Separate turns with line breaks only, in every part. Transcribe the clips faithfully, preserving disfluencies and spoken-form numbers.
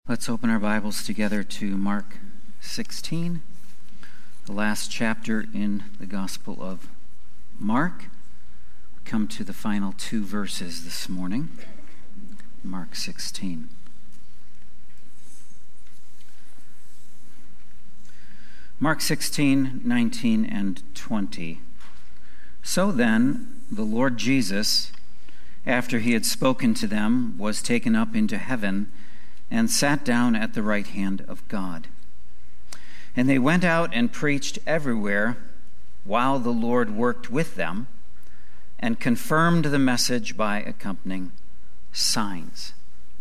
Let's open our Bibles together to Mark sixteen, the last chapter in the Gospel of Mark. We come to the final two verses this morning. Mark sixteen. Mark sixteen, nineteen, and twenty. So then, the Lord Jesus, after he had spoken to them, was taken up into heaven and sat down at the right hand of God. And they went out and preached everywhere while the Lord worked with them and confirmed the message by accompanying signs.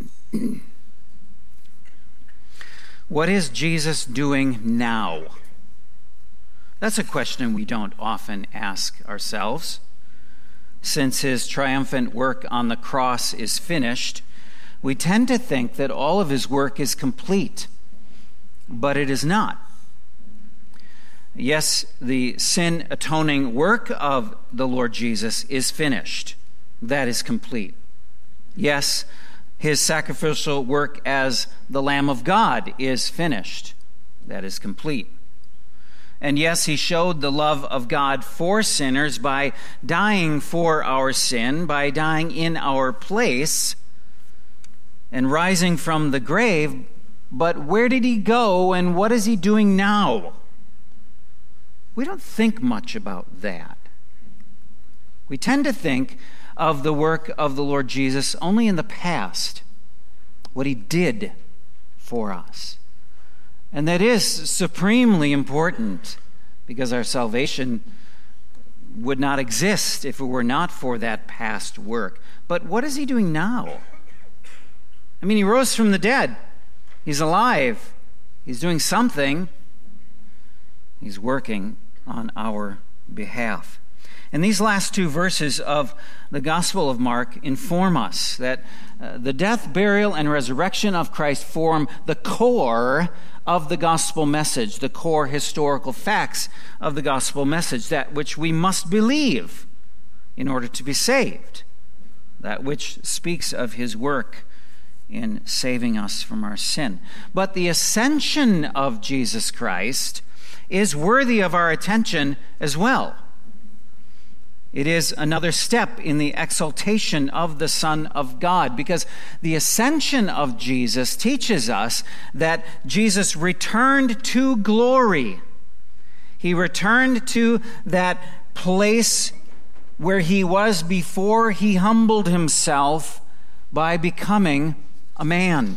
What is Jesus doing now? That's a question we don't often ask ourselves. Since his triumphant work on the cross is finished, we tend to think that all of his work is complete, but it is not. Yes, the sin-atoning work of the Lord Jesus is finished. That is complete. Yes, his sacrificial work as the Lamb of God is finished. That is complete. And yes, he showed the love of God for sinners by dying for our sin, by dying in our place, and rising from the grave. But where did he go, and what is he doing now? We don't think much about that. We tend to think of the work of the Lord Jesus only in the past, what he did for us. And that is supremely important, because our salvation would not exist if it were not for that past work. But what is he doing now? I mean, he rose from the dead. He's alive. He's doing something. He's working on our behalf. And these last two verses of the Gospel of Mark inform us that uh, the death, burial, and resurrection of Christ form the core of the gospel message, the core historical facts of the gospel message, that which we must believe in order to be saved, that which speaks of his work in saving us from our sin. But the ascension of Jesus Christ is worthy of our attention as well. It is another step in the exaltation of the Son of God, because the ascension of Jesus teaches us that Jesus returned to glory. He returned to that place where he was before he humbled himself by becoming a man.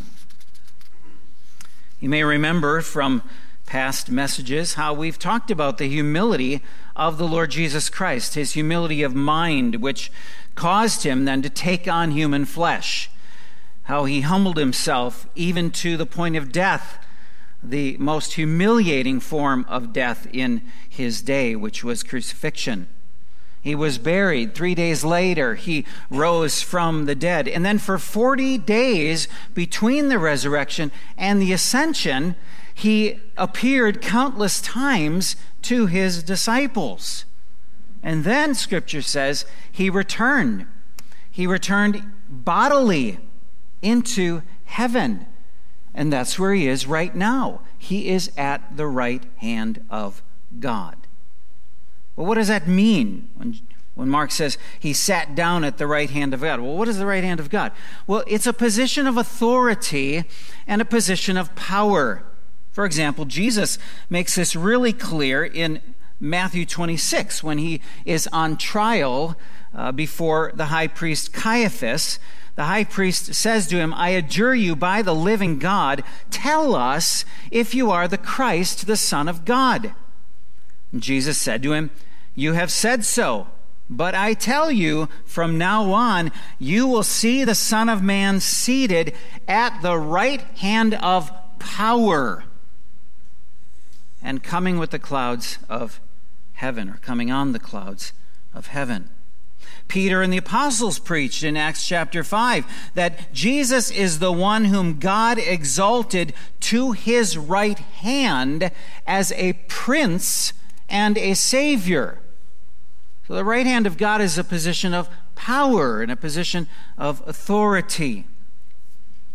You may remember from past messages how we've talked about the humility of the Lord Jesus Christ, his humility of mind, which caused him then to take on human flesh, how he humbled himself even to the point of death, the most humiliating form of death in his day, which was crucifixion. He was buried. Three days later, he rose from the dead. And then for forty days between the resurrection and the ascension, he appeared countless times to his disciples. And then, Scripture says, he returned. He returned bodily into heaven. And that's where he is right now. He is at the right hand of God. Well, what does that mean when, when Mark says he sat down at the right hand of God? Well, what is the right hand of God? Well, it's a position of authority and a position of power. For example, Jesus makes this really clear in Matthew twenty-six when he is on trial uh, before the high priest Caiaphas. The high priest says to him, "I adjure you by the living God, tell us if you are the Christ, the Son of God." And Jesus said to him, "You have said so, but I tell you, from now on, you will see the Son of Man seated at the right hand of power and coming with the clouds of heaven," or coming on the clouds of heaven. Peter and the apostles preached in Acts chapter five that Jesus is the one whom God exalted to his right hand as a prince and a savior. So the right hand of God is a position of power and a position of authority.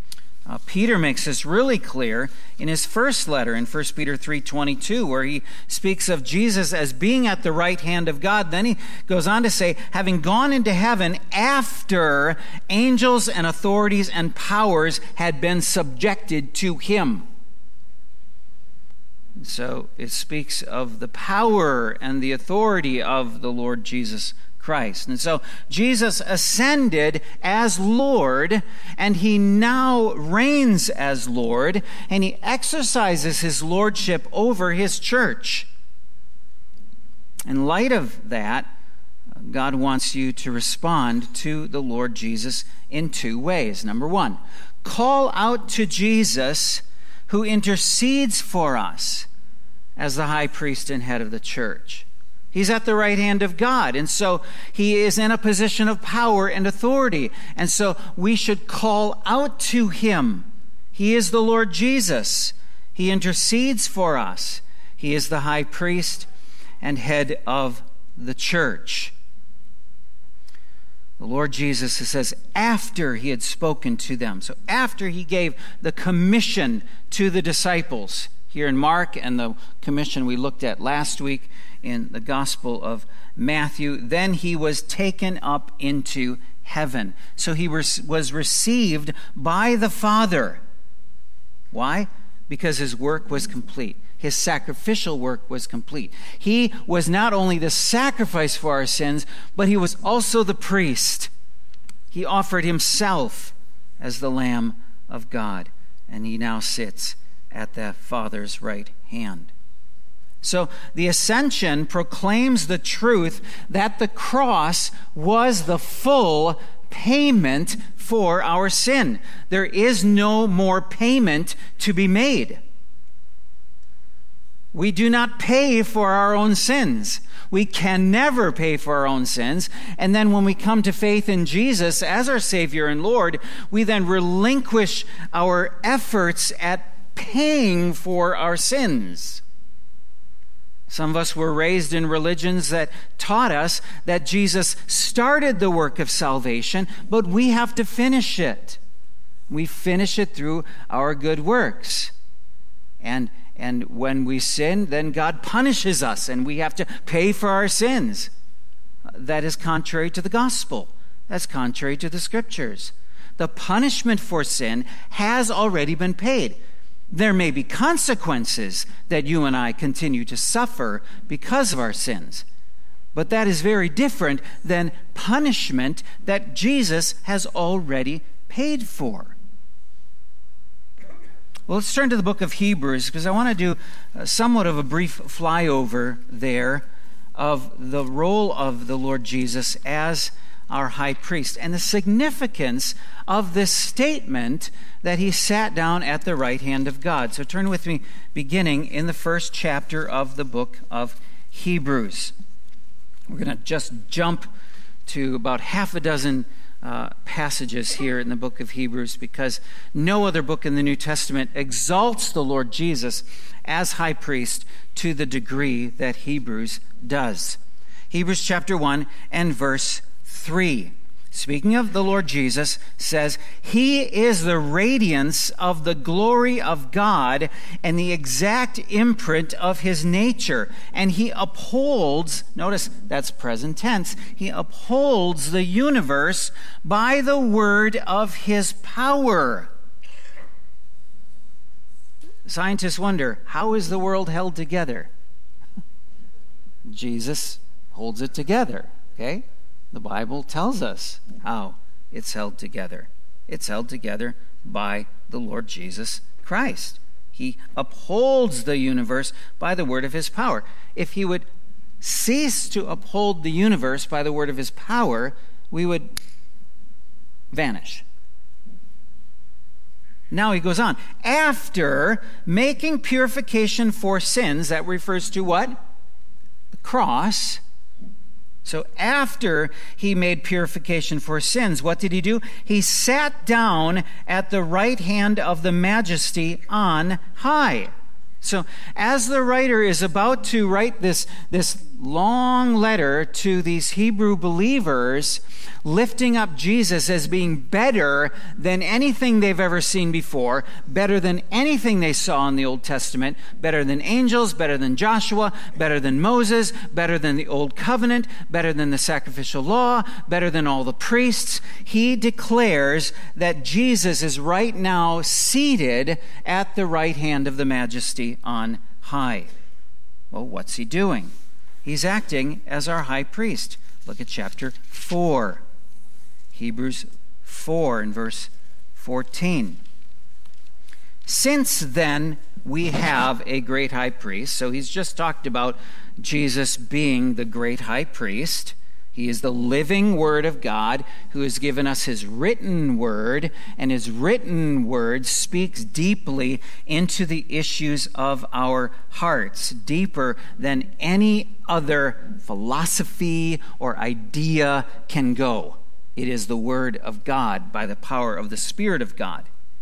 Uh, Peter makes this really clear in his first letter in First Peter three twenty-two, where he speaks of Jesus as being at the right hand of God. Then he goes on to say, having gone into heaven after angels and authorities and powers had been subjected to him. So it speaks of the power and the authority of the Lord Jesus Christ. And so Jesus ascended as Lord, and he now reigns as Lord, and he exercises his lordship over his church. In light of that, God wants you to respond to the Lord Jesus in two ways. Number one, call out to Jesus, who intercedes for us as the high priest and head of the church. He's at the right hand of God, and so he is in a position of power and authority. And so we should call out to him. He is the Lord Jesus. He intercedes for us. He is the high priest and head of the church. The Lord Jesus, it says, after he had spoken to them. So after he gave the commission to the disciples here in Mark, and the commission we looked at last week in the Gospel of Matthew, then he was taken up into heaven. So he was, was received by the Father. Why? Because his work was complete. His sacrificial work was complete. He was not only the sacrifice for our sins, but he was also the priest. He offered himself as the Lamb of God, and he now sits at the Father's right hand. So the ascension proclaims the truth that the cross was the full payment for our sin. There is no more payment to be made. We do not pay for our own sins. We can never pay for our own sins. And then when we come to faith in Jesus as our Savior and Lord, we then relinquish our efforts at paying for our sins. Some of us were raised in religions that taught us that Jesus started the work of salvation, but we have to finish it. We finish it through our good works. And, and when we sin, then God punishes us, and we have to pay for our sins. That is contrary to the gospel. That's contrary to the scriptures. The punishment for sin has already been paid. There may be consequences that you and I continue to suffer because of our sins, but that is very different than punishment that Jesus has already paid for. Well, let's turn to the book of Hebrews, because I want to do somewhat of a brief flyover there of the role of the Lord Jesus as our high priest and the significance of this statement that he sat down at the right hand of God. So turn with me, beginning in the first chapter of the book of Hebrews. We're going to just jump to about half a dozen uh, passages here in the book of Hebrews, because no other book in the New Testament exalts the Lord Jesus as high priest to the degree that Hebrews does. Hebrews chapter one and verse three. Speaking of the Lord Jesus, says, he is the radiance of the glory of God and the exact imprint of his nature. And he upholds, notice that's present tense, he upholds the universe by the word of his power. Scientists wonder, how is the world held together? Jesus holds it together, okay? The Bible tells us how it's held together. It's held together by the Lord Jesus Christ. He upholds the universe by the word of his power. If he would cease to uphold the universe by the word of his power, we would vanish. Now he goes on. After making purification for sins, that refers to what? The cross. So after he made purification for sins, what did he do? He sat down at the right hand of the Majesty on high. So as the writer is about to write this, this long letter to these Hebrew believers, lifting up Jesus as being better than anything they've ever seen before, better than anything they saw in the Old Testament, better than angels, better than Joshua, better than Moses, better than the Old Covenant, better than the sacrificial law, better than all the priests. He declares that Jesus is right now seated at the right hand of the Majesty on high. Well, what's he doing? He's acting as our high priest. Look at chapter four. Hebrews four and verse fourteen. Since then we have a great high priest. So he's just talked about Jesus being the great high priest. He is the living Word of God who has given us his written word, and his written word speaks deeply into the issues of our hearts, deeper than any other philosophy or idea can go. It is the Word of God by the power of the Spirit of God.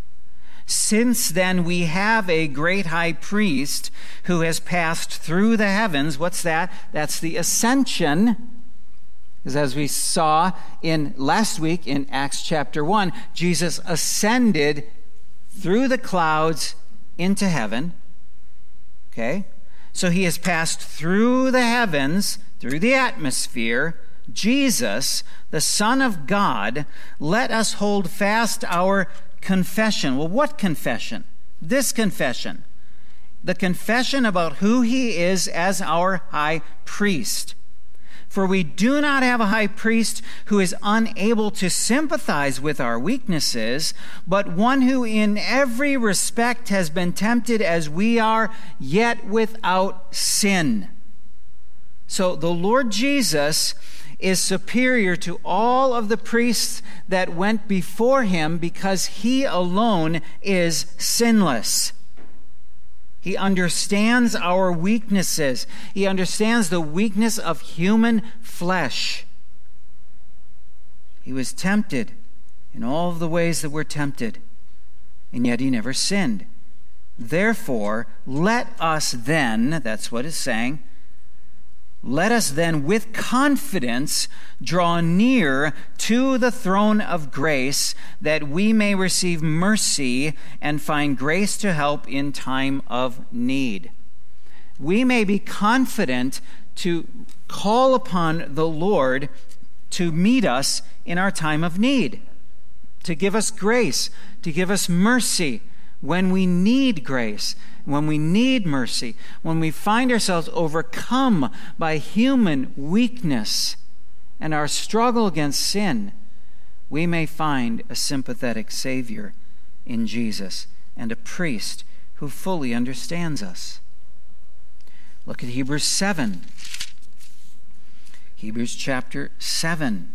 Since then we have a great high priest who has passed through the heavens. What's that? That's the ascension. Because as we saw in last week in Acts chapter one, Jesus ascended through the clouds into heaven. Okay? So he has passed through the heavens, through the atmosphere. Jesus, the Son of God, let us hold fast our confession. Well, what confession? This confession. The confession about who he is as our high priest. For we do not have a high priest who is unable to sympathize with our weaknesses, but one who in every respect has been tempted as we are, yet without sin. So the Lord Jesus is superior to all of the priests that went before him because he alone is sinless. He understands our weaknesses. He understands the weakness of human flesh. He was tempted in all of the ways that we're tempted, and yet he never sinned. Therefore, let us then, that's what it's saying, let us then with confidence draw near to the throne of grace, that we may receive mercy and find grace to help in time of need. We may be confident to call upon the Lord to meet us in our time of need, to give us grace, to give us mercy when we need grace, when we need mercy, when we find ourselves overcome by human weakness and our struggle against sin. We may find a sympathetic Savior in Jesus and a priest who fully understands us. Look at Hebrews seven. Hebrews chapter seven.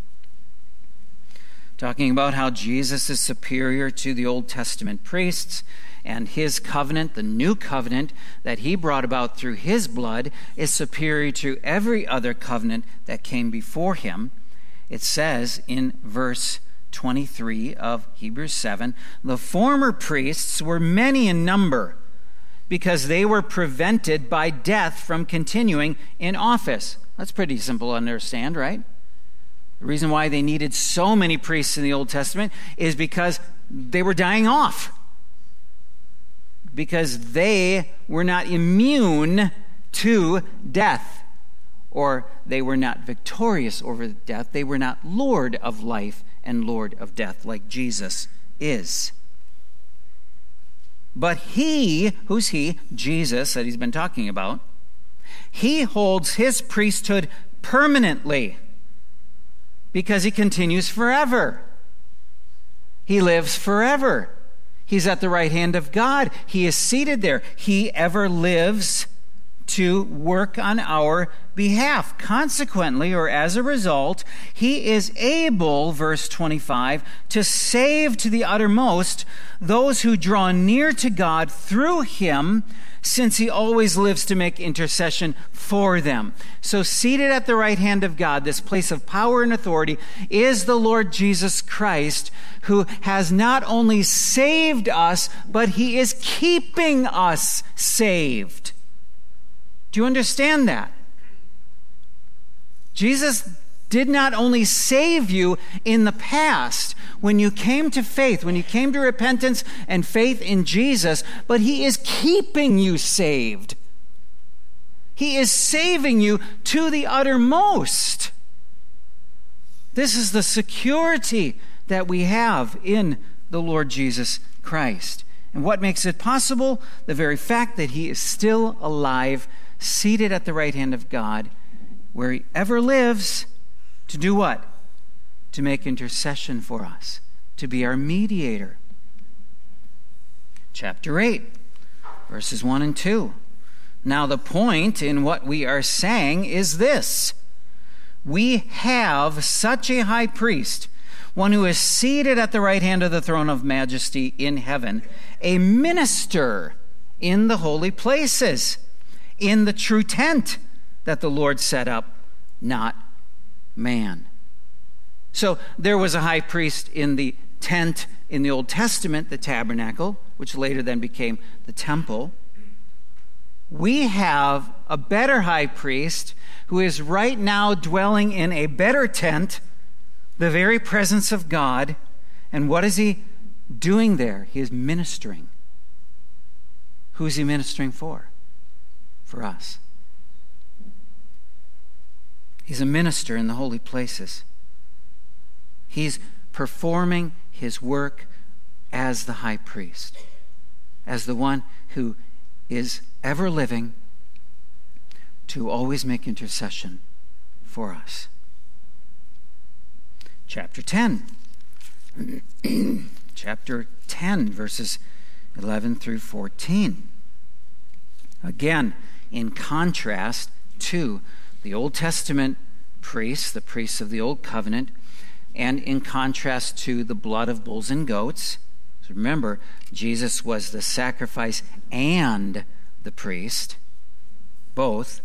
Talking about how Jesus is superior to the Old Testament priests, and his covenant, the new covenant that he brought about through his blood, is superior to every other covenant that came before him. It says in verse twenty-three of Hebrews seven, the former priests were many in number because they were prevented by death from continuing in office. That's pretty simple to understand, right? The reason why they needed so many priests in the Old Testament is because they were dying off. Because they were not immune to death, or they were not victorious over death. They were not Lord of life and Lord of death like Jesus is. But he, who's he? Jesus, that he's been talking about, he holds his priesthood permanently because he continues forever. He lives forever. He's at the right hand of God. He is seated there. He ever lives to work on our behalf. Consequently, or as a result, he is able, verse twenty-five, to save to the uttermost those who draw near to God through him, since he always lives to make intercession for them. So seated at the right hand of God, this place of power and authority, is the Lord Jesus Christ, who has not only saved us, but he is keeping us saved. Do you understand that? Jesus did not only save you in the past when you came to faith, when you came to repentance and faith in Jesus, but he is keeping you saved. He is saving you to the uttermost. This is the security that we have in the Lord Jesus Christ. And what makes it possible? The very fact that he is still alive, seated at the right hand of God, where he ever lives, to do what? To make intercession for us, to be our mediator. Chapter eight, verses one and two. Now the point in what we are saying is this: we have such a high priest, one who is seated at the right hand of the throne of majesty in heaven, a minister in the holy places, in the true tent that the Lord set up, not man. So there was a high priest in the tent in the Old Testament, the tabernacle, which later then became the temple. We have a better high priest who is right now dwelling in a better tent, the very presence of God. And what is he doing there? He is ministering. Who is he ministering for? For us. He's a minister in the holy places. He's performing his work as the high priest, as the one who is ever living to always make intercession for us. Chapter ten. Chapter ten, verses eleven through fourteen. Again, in contrast to the Old Testament priests, the priests of the Old Covenant, and in contrast to the blood of bulls and goats. So remember, Jesus was the sacrifice and the priest, both.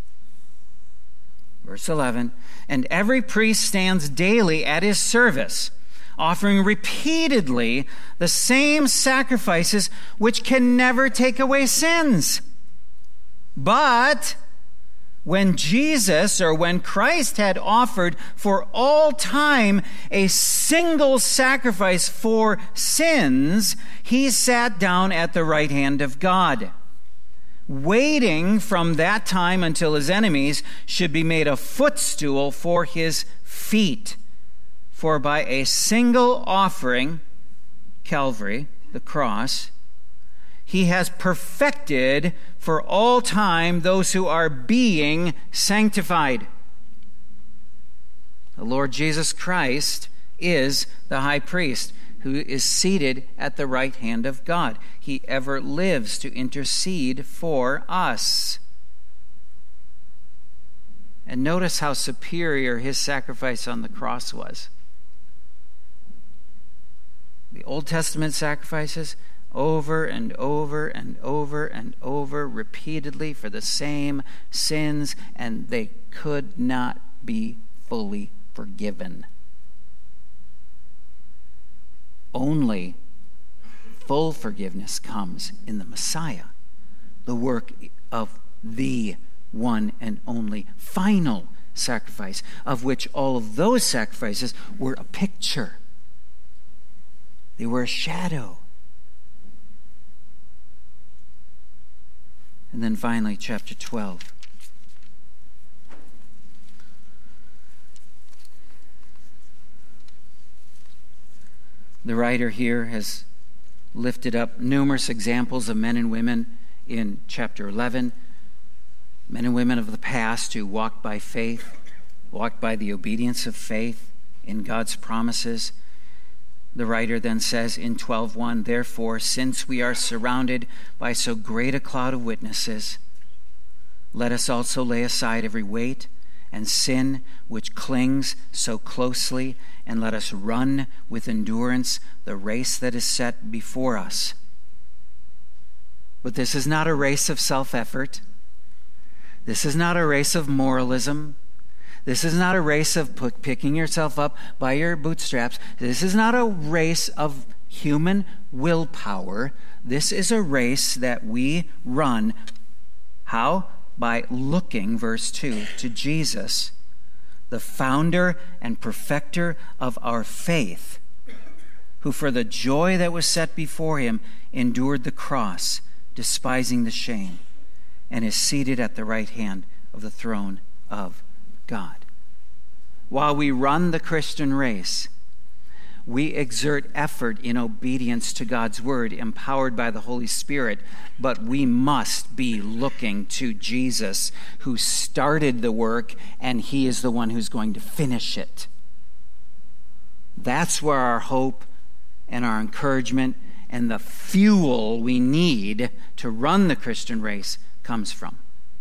Verse eleven, and every priest stands daily at his service, offering repeatedly the same sacrifices which can never take away sins. But when Jesus, or when Christ had offered for all time a single sacrifice for sins, he sat down at the right hand of God, waiting from that time until his enemies should be made a footstool for his feet. For by a single offering, Calvary, the cross, he has perfected for all time those who are being sanctified. The Lord Jesus Christ is the high priest who is seated at the right hand of God. He ever lives to intercede for us. And notice how superior his sacrifice on the cross was. The Old Testament sacrifices, over and over and over and over, repeatedly for the same sins, and they could not be fully forgiven. Only full forgiveness comes in the Messiah, the work of the one and only final sacrifice, of which all of those sacrifices were a picture. They were a shadow. And then finally, chapter twelve. The writer here has lifted up numerous examples of men and women in chapter eleven, men and women of the past who walked by faith, walked by the obedience of faith in God's promises. The writer then says in twelve one, therefore, since we are surrounded by so great a cloud of witnesses, let us also lay aside every weight and sin which clings so closely, and let us run with endurance the race that is set before us. But this is not a race of self-effort. This is not a race of moralism. This is not a race of picking yourself up by your bootstraps. This is not a race of human willpower. This is a race that we run. How? By looking, verse two, to Jesus, the founder and perfecter of our faith, who for the joy that was set before him endured the cross, despising the shame, and is seated at the right hand of the throne of God. While we run the Christian race, we exert effort in obedience to God's word, empowered by the Holy Spirit, but we must be looking to Jesus, who started the work, and he is the one who's going to finish it. That's where our hope and our encouragement and the fuel we need to run the Christian race comes from.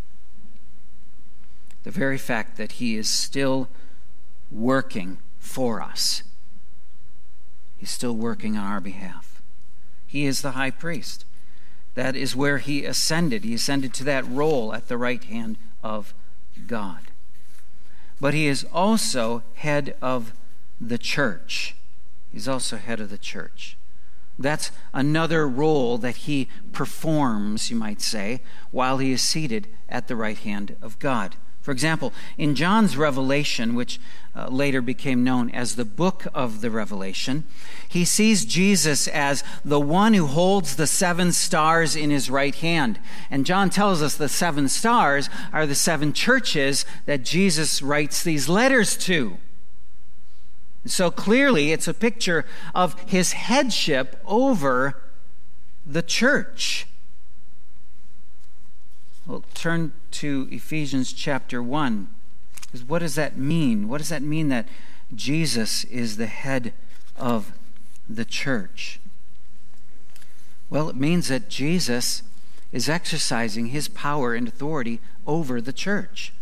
The very fact that he is still working for us. He's still working on our behalf. He is the high priest. That is where he ascended. He ascended to that role at the right hand of God. But he is also head of the church. He's also head of the church. That's another role that he performs, you might say, while he is seated at the right hand of God. For example, in John's Revelation, which uh, later became known as the Book of the Revelation, he sees Jesus as the one who holds the seven stars in his right hand. And John tells us the seven stars are the seven churches that Jesus writes these letters to. So clearly, it's a picture of his headship over the church. Well, turn to Ephesians chapter one. Because what does that mean? What does that mean that Jesus is the head of the church? Well, it means that Jesus is exercising his power and authority over the church.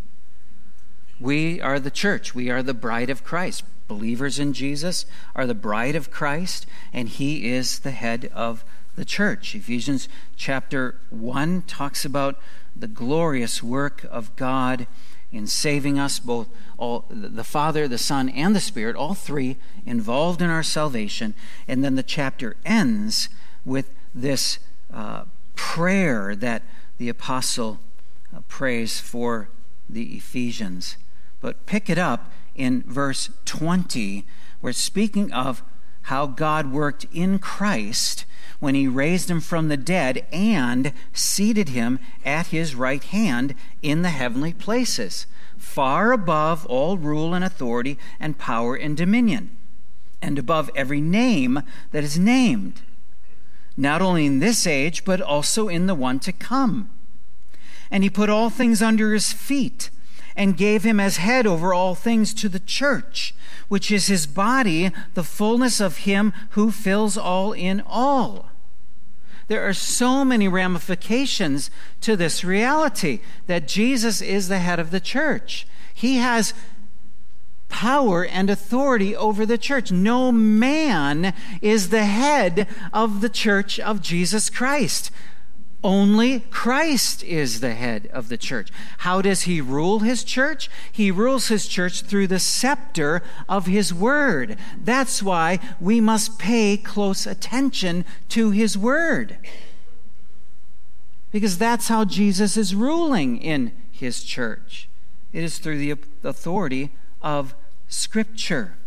We are the church. We are the bride of Christ. Believers in Jesus are the bride of Christ, and he is the head of the church. Ephesians chapter one talks about the glorious work of God in saving us, both all, the Father, the Son, and the Spirit, all three involved in our salvation. And then the chapter ends with this uh, prayer that the apostle uh, prays for the Ephesians. But pick it up in verse twenty, where speaking of how God worked in Christ when he raised him from the dead and seated him at his right hand in the heavenly places, far above all rule and authority and power and dominion, and above every name that is named, not only in this age, but also in the one to come. And he put all things under his feet, and gave him as head over all things to the church, which is his body, the fullness of him who fills all in all. There are so many ramifications to this reality that Jesus is the head of the church. He has power and authority over the church. No man is the head of the church of Jesus Christ. Only Christ is the head of the church. How does he rule his church? He rules his church through the scepter of his word. That's why we must pay close attention to his word. Because that's how Jesus is ruling in his church. It is through the authority of Scripture.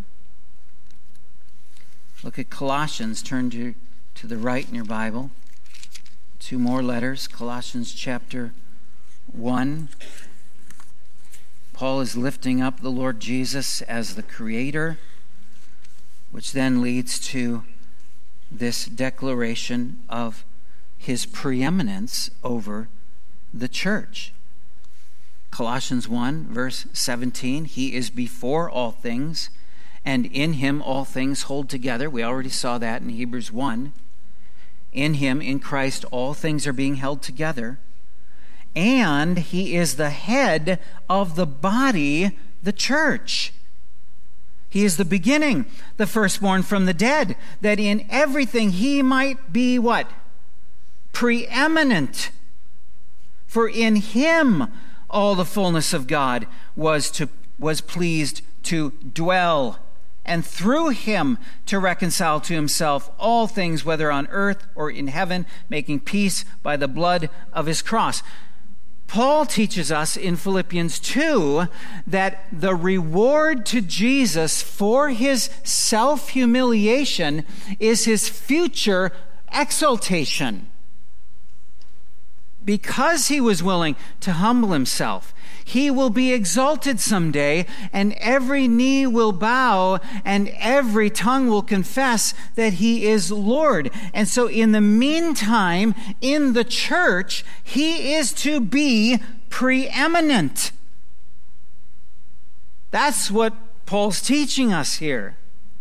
Look at Colossians. Turn to, to the right in your Bible. Two more letters, Colossians chapter one. Paul is lifting up the Lord Jesus as the Creator, which then leads to this declaration of his preeminence over the church. Colossians one, verse seventeen, he is before all things, and in him all things hold together. We already saw that in Hebrews one. In him, in Christ, all things are being held together. And he is the head of the body, the church. He is the beginning, the firstborn from the dead, that in everything he might be what? Preeminent. For in him all the fullness of God was to was pleased to dwell, and through him to reconcile to himself all things, whether on earth or in heaven, making peace by the blood of his cross. Paul teaches us in Philippians two that the reward to Jesus for his self-humiliation is his future exaltation. Because he was willing to humble himself, he will be exalted someday, and every knee will bow and every tongue will confess that he is Lord. And so in the meantime, in the church, he is to be preeminent. That's what Paul's teaching us here.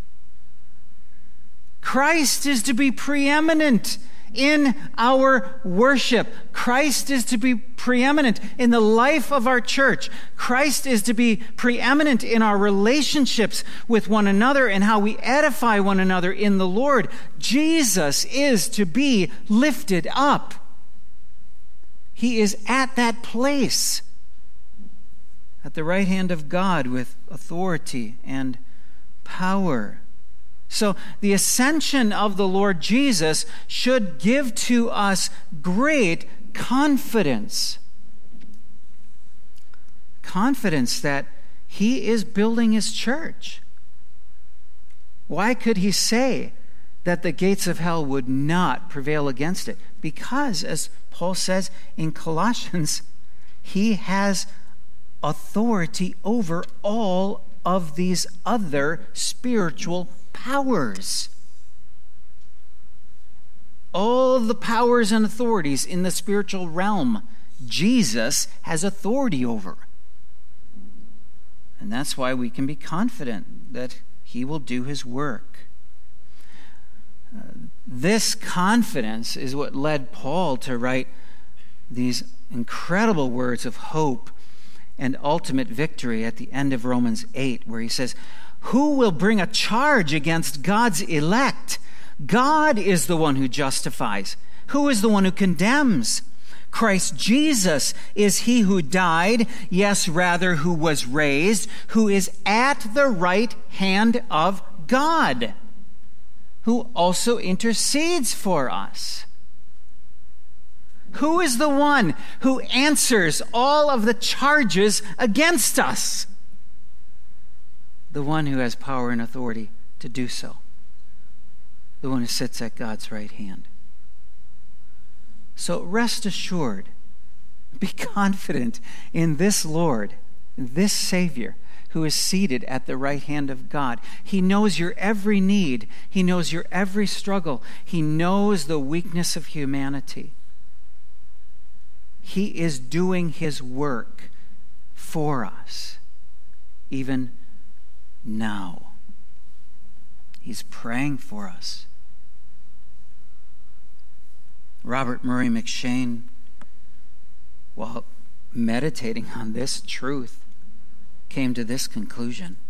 Christ is to be preeminent in our worship. Christ is to be preeminent in the life of our church. Christ is to be preeminent in our relationships with one another and how we edify one another in the Lord. Jesus is to be lifted up. He is at that place, at the right hand of God with authority and power. So the ascension of the Lord Jesus should give to us great confidence. Confidence that he is building his church. Why could he say that the gates of hell would not prevail against it? Because, as Paul says in Colossians, he has authority over all of these other spiritual powers. All the powers and authorities in the spiritual realm, Jesus has authority over. And that's why we can be confident that he will do his work. Uh, this confidence is what led Paul to write these incredible words of hope and ultimate victory at the end of Romans eight, where he says, "Who will bring a charge against God's elect? God is the one who justifies. Who is the one who condemns? Christ Jesus is he who died, yes, rather, who was raised, who is at the right hand of God, who also intercedes for us." Who is the one who answers all of the charges against us? The one who has power and authority to do so. The one who sits at God's right hand. So rest assured, be confident in this Lord, this Savior, who is seated at the right hand of God. He knows your every need. He knows your every struggle. He knows the weakness of humanity. He is doing his work for us, even now. He's praying for us. Robert Murray McCheyne, while meditating on this truth, came to this conclusion: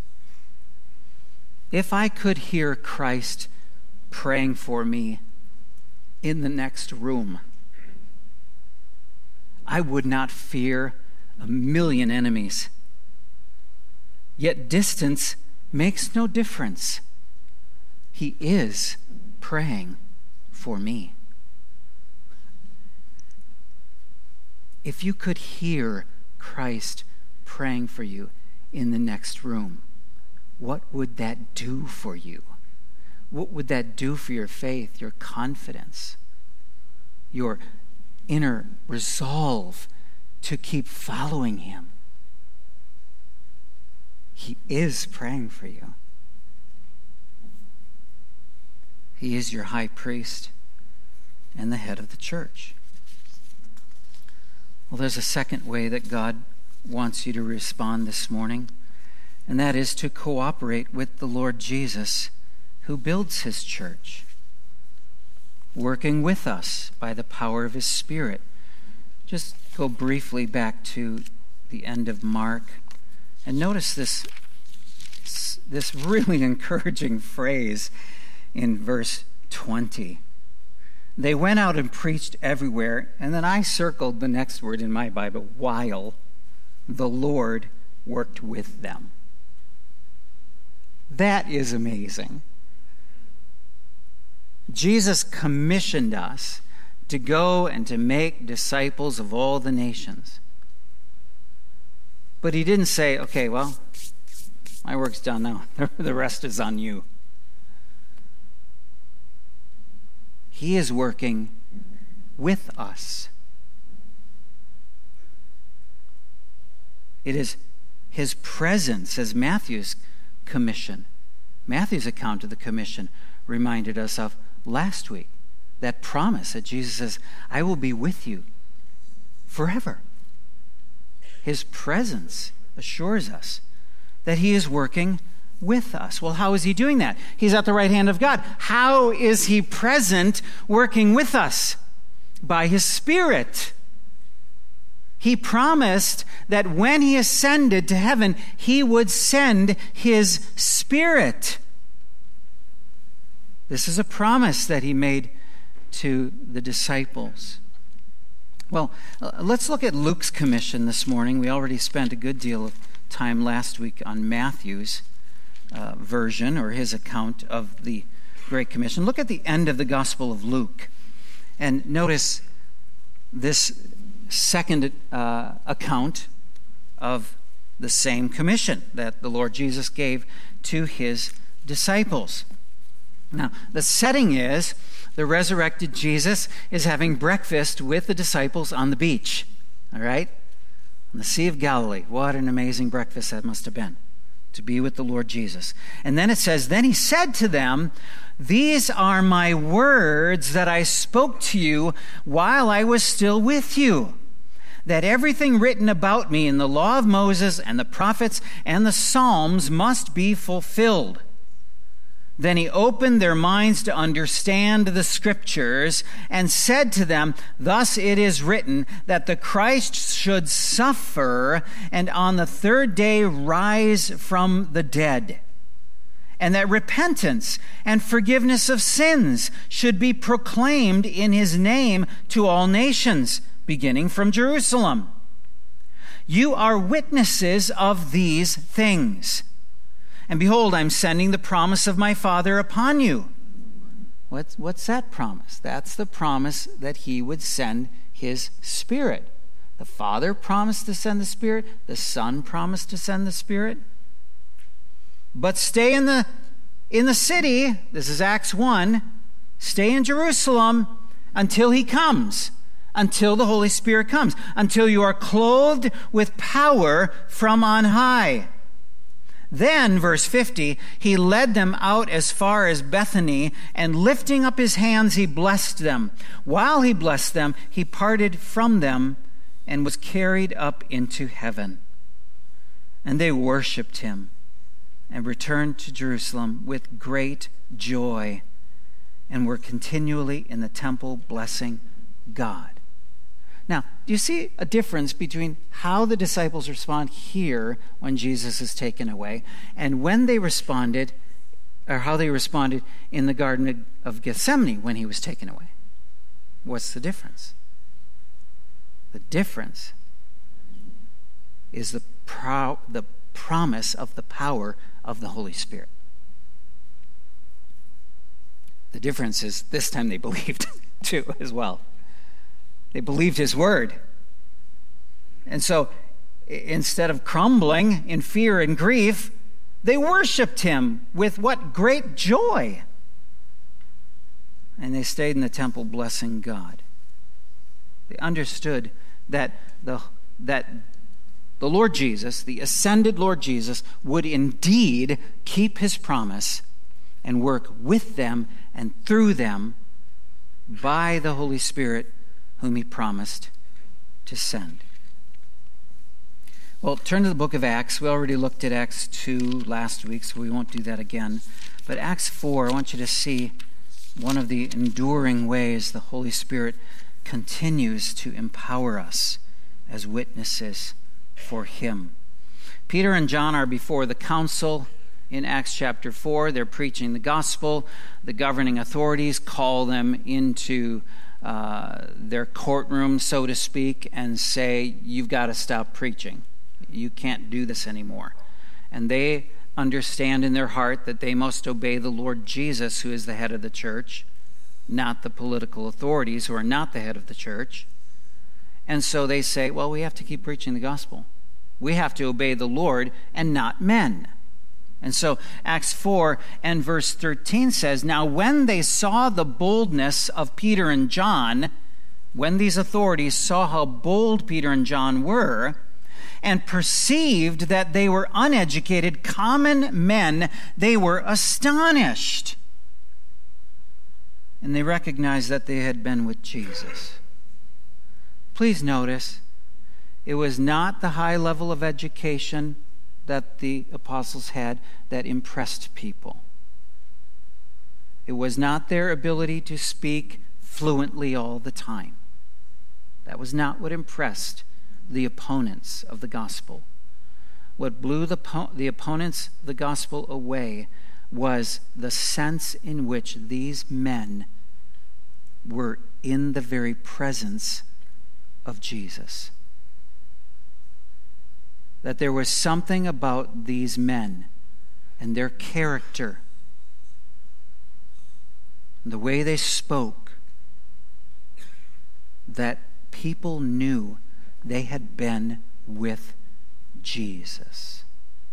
if I could hear Christ praying for me in the next room, I would not fear a million enemies. Yet distance makes no difference. He is praying for me. If you could hear Christ praying for you in the next room, what would that do for you? What would that do for your faith, your confidence, your inner resolve to keep following him? He is praying for you. He is your high priest and the head of the church. Well, there's a second way that God wants you to respond this morning, and that is to cooperate with the Lord Jesus, who builds his church, working with us by the power of his Spirit. Just go briefly back to the end of Mark and notice this, this really encouraging phrase in verse twenty. They went out and preached everywhere, and then I circled the next word in my Bible, while the Lord worked with them. That is amazing. Jesus commissioned us to go and to make disciples of all the nations. But he didn't say, okay, well, my work's done now. The rest is on you. He is working with us. It is his presence, as Matthew's commission, Matthew's account of the commission reminded us of last week. That promise that Jesus says, I will be with you forever. His presence assures us that he is working with us. Well, how is he doing that? He's at the right hand of God. How is he present working with us? By his Spirit. He promised that when he ascended to heaven, he would send his Spirit. This is a promise that he made to the disciples. Well, let's look at Luke's commission this morning. We already spent a good deal of time last week on Matthew's uh, version, or his account of the Great Commission. Look at the end of the Gospel of Luke and notice this second uh, account of the same commission that the Lord Jesus gave to his disciples. Now, the setting is the resurrected Jesus is having breakfast with the disciples on the beach, all right? On the Sea of Galilee. What an amazing breakfast that must have been, to be with the Lord Jesus. And then it says, then he said to them, these are my words that I spoke to you while I was still with you, that everything written about me in the law of Moses and the prophets and the Psalms must be fulfilled. Then he opened their minds to understand the Scriptures and said to them, thus it is written that the Christ should suffer and on the third day rise from the dead, and that repentance and forgiveness of sins should be proclaimed in his name to all nations, beginning from Jerusalem. You are witnesses of these things. And behold, I'm sending the promise of my Father upon you. What's, what's that promise? That's the promise that he would send his Spirit. The Father promised to send the Spirit. The Son promised to send the Spirit. But stay in the, in the city, this is Acts one, stay in Jerusalem until he comes, until the Holy Spirit comes, until you are clothed with power from on high. Then, verse fifty, he led them out as far as Bethany, and lifting up his hands, he blessed them. While he blessed them, he parted from them and was carried up into heaven. And they worshipped him and returned to Jerusalem with great joy and were continually in the temple blessing God. Now, do you see a difference between how the disciples respond here when Jesus is taken away and when they responded, or how they responded in the Garden of Gethsemane when he was taken away? What's the difference? The difference is the, pro- the promise of the power of the Holy Spirit. The difference is this time they believed too as well. They believed his word. And so instead of crumbling in fear and grief, they worshiped him with what great joy. And they stayed in the temple blessing God. They understood that the, that the Lord Jesus, the ascended Lord Jesus, would indeed keep his promise and work with them and through them by the Holy Spirit whom he promised to send. Well, turn to the book of Acts. We already looked at Acts two last week, so we won't do that again. But Acts four, I want you to see one of the enduring ways the Holy Spirit continues to empower us as witnesses for him. Peter and John are before the council in Acts chapter four. They're preaching the gospel. The governing authorities call them into Uh, their courtroom, so to speak, and say, you've got to stop preaching. You can't do this anymore. And they understand in their heart that they must obey the Lord Jesus, who is the head of the church, not the political authorities who are not the head of the church. And so they say, well, we have to keep preaching the gospel. We have to obey the Lord and not men. And so Acts four and verse thirteen says, now when they saw the boldness of Peter and John, when these authorities saw how bold Peter and John were, and perceived that they were uneducated, common men, they were astonished. And they recognized that they had been with Jesus. Please notice, it was not the high level of education that the apostles had that impressed people. It was not their ability to speak fluently all the time. That was not what impressed the opponents of the gospel. What blew the, the opponents of the gospel away was the sense in which these men were in the very presence of Jesus. That there was something about these men and their character, and the way they spoke, that people knew they had been with Jesus.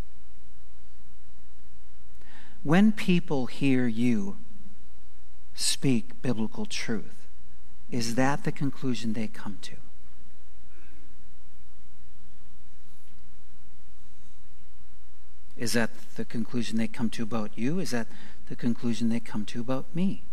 When people hear you speak biblical truth, is that the conclusion they come to? Is that the conclusion they come to about you? Is that the conclusion they come to about me?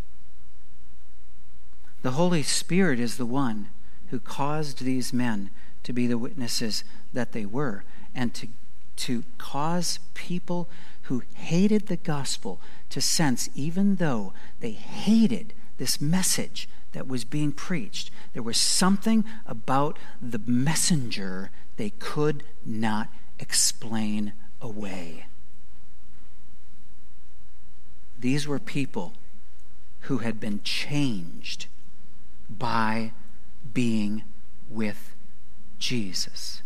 The Holy Spirit is the one who caused these men to be the witnesses that they were, and to, to cause people who hated the gospel to sense, even though they hated this message that was being preached, there was something about the messenger they could not explain away. These were people who had been changed by being with Jesus.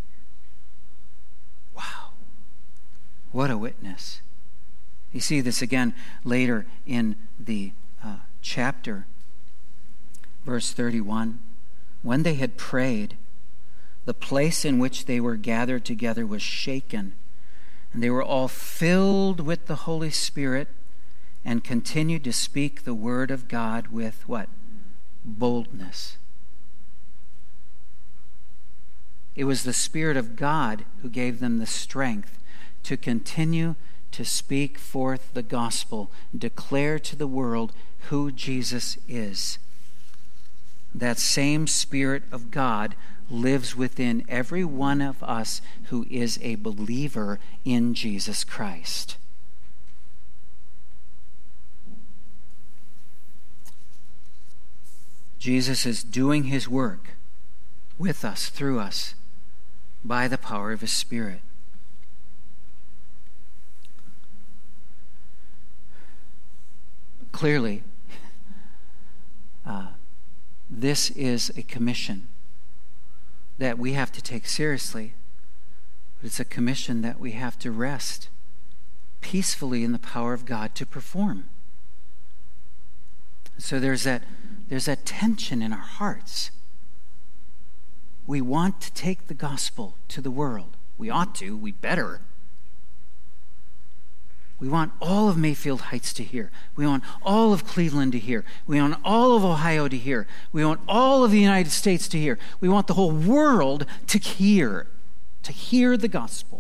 Wow. What a witness. You see this again later in the uh, chapter. Verse thirty-one. When they had prayed, the place in which they were gathered together was shaken, and they were all filled with the Holy Spirit and continued to speak the word of God with what? Boldness. It was the Spirit of God who gave them the strength to continue to speak forth the gospel, declare to the world who Jesus is. That same Spirit of God lives within every one of us who is a believer in Jesus Christ. Jesus is doing his work with us, through us, by the power of his Spirit. Clearly, uh, this is a commission that we have to take seriously, but it's a commission that we have to rest peacefully in the power of God to perform. So there's that, there's that tension in our hearts. We want to take the gospel to the world. We ought to, we better. We want all of Mayfield Heights to hear. We want all of Cleveland to hear. We want all of Ohio to hear. We want all of the United States to hear. We want the whole world to hear, to hear the gospel.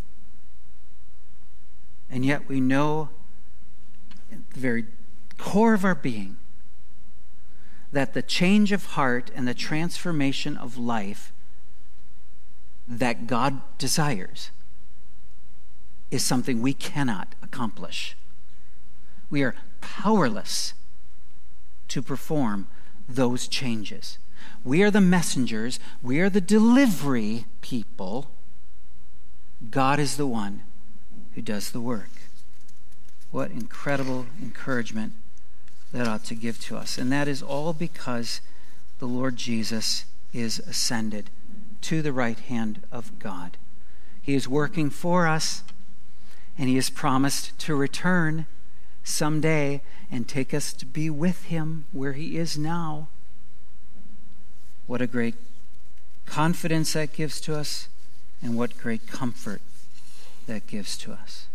And yet we know at the very core of our being that the change of heart and the transformation of life that God desires is something we cannot accomplish. We are powerless to perform those changes. We are the messengers. We are the delivery people. God is the one who does the work. What incredible encouragement that ought to give to us. And that is all because the Lord Jesus is ascended to the right hand of God. He is working for us, and he has promised to return someday and take us to be with him where he is now. What a great confidence that gives to us, and what great comfort that gives to us.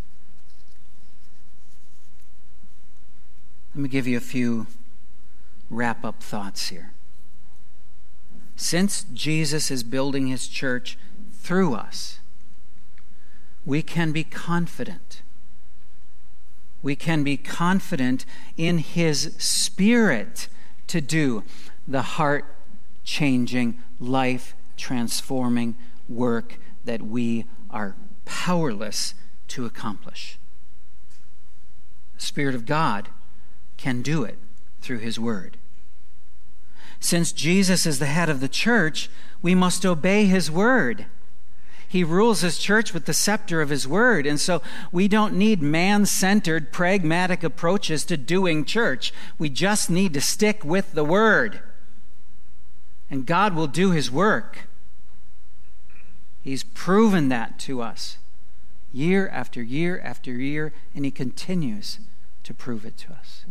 Let me give you a few wrap-up thoughts here. Since Jesus is building his church through us, we can be confident. We can be confident in his Spirit to do the heart-changing, life-transforming work that we are powerless to accomplish. The Spirit of God can do it through his word. Since Jesus is the head of the church, we must obey his word. He rules his church with the scepter of his word, and so we don't need man-centered, pragmatic approaches to doing church. We just need to stick with the word, and God will do his work. He's proven that to us year after year after year, and he continues to prove it to us.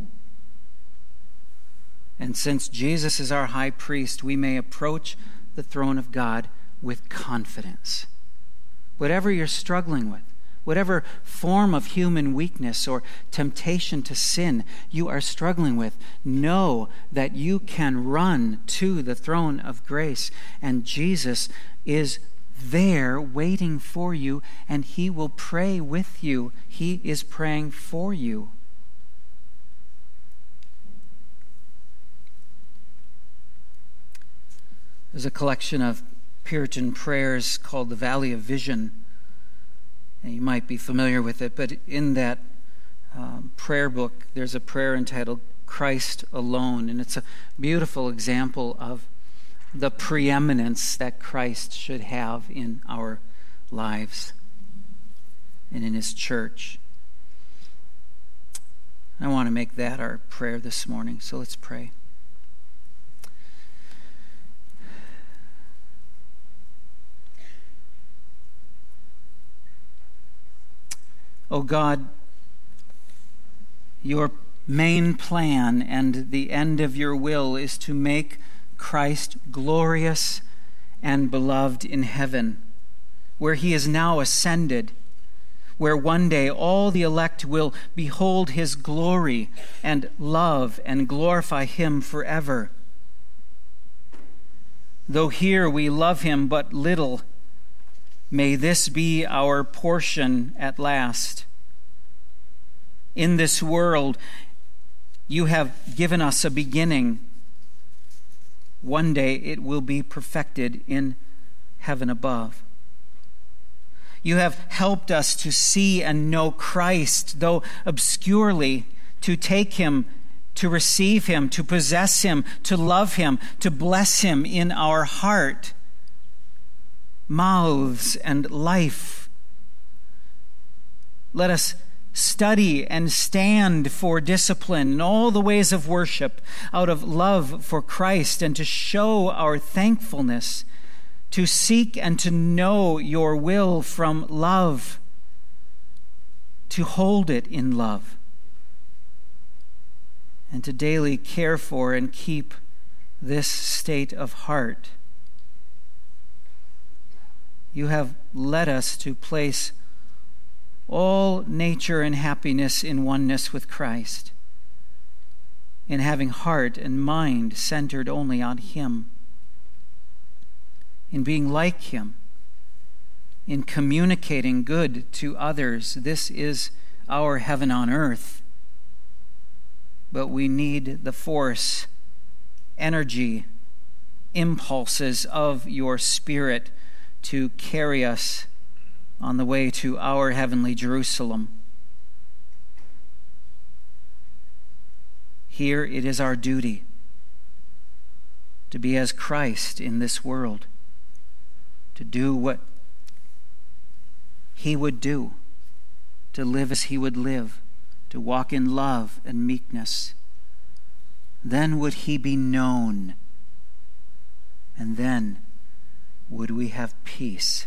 And since Jesus is our high priest, we may approach the throne of God with confidence. Whatever you're struggling with, whatever form of human weakness or temptation to sin you are struggling with, know that you can run to the throne of grace, and Jesus is there waiting for you, and he will pray with you. He is praying for you. There's a collection of Puritan prayers called the Valley of Vision. And you might be familiar with it, but in that um, prayer book, there's a prayer entitled Christ Alone, and it's a beautiful example of the preeminence that Christ should have in our lives and in his church. I want to make that our prayer this morning, so let's pray. Oh God, your main plan and the end of your will is to make Christ glorious and beloved in heaven, where he is now ascended, where one day all the elect will behold his glory and love and glorify him forever. Though here we love him but little, may this be our portion at last. In this world, you have given us a beginning. One day it will be perfected in heaven above. You have helped us to see and know Christ, though obscurely, to take him, to receive him, to possess him, to love him, to bless him in our heart, mouths, and life. Let us study and stand for discipline in all the ways of worship out of love for Christ, and to show our thankfulness, to seek and to know your will from love, to hold it in love, and to daily care for and keep this state of heart. You have led us to place all nature and happiness in oneness with Christ, in having heart and mind centered only on him, in being like him, in communicating good to others. This is our heaven on earth, but we need the force, energy, impulses of your Spirit to carry us on the way to our heavenly Jerusalem. Here it is our duty to be as Christ in this world, to do what he would do, to live as he would live, to walk in love and meekness. Then would he be known, and then would we have peace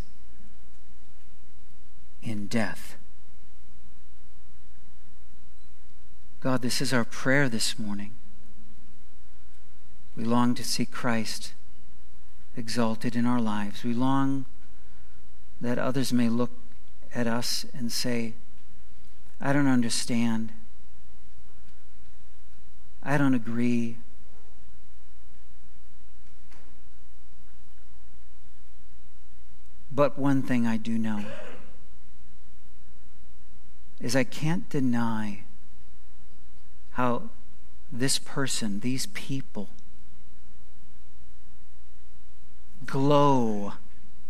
in death. God, this is our prayer this morning. We long to see Christ exalted in our lives. We long that others may look at us and say, I don't understand. I don't agree. But one thing I do know is I can't deny how this person, these people, glow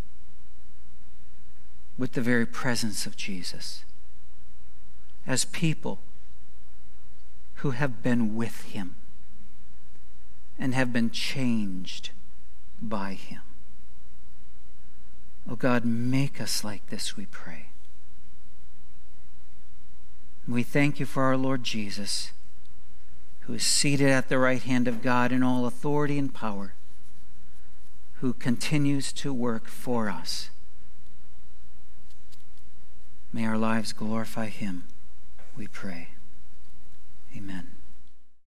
with the very presence of Jesus as people who have been with him and have been changed by him. Oh God, make us like this, we pray. We thank you for our Lord Jesus, who is seated at the right hand of God in all authority and power, who continues to work for us. May our lives glorify him, we pray. Amen.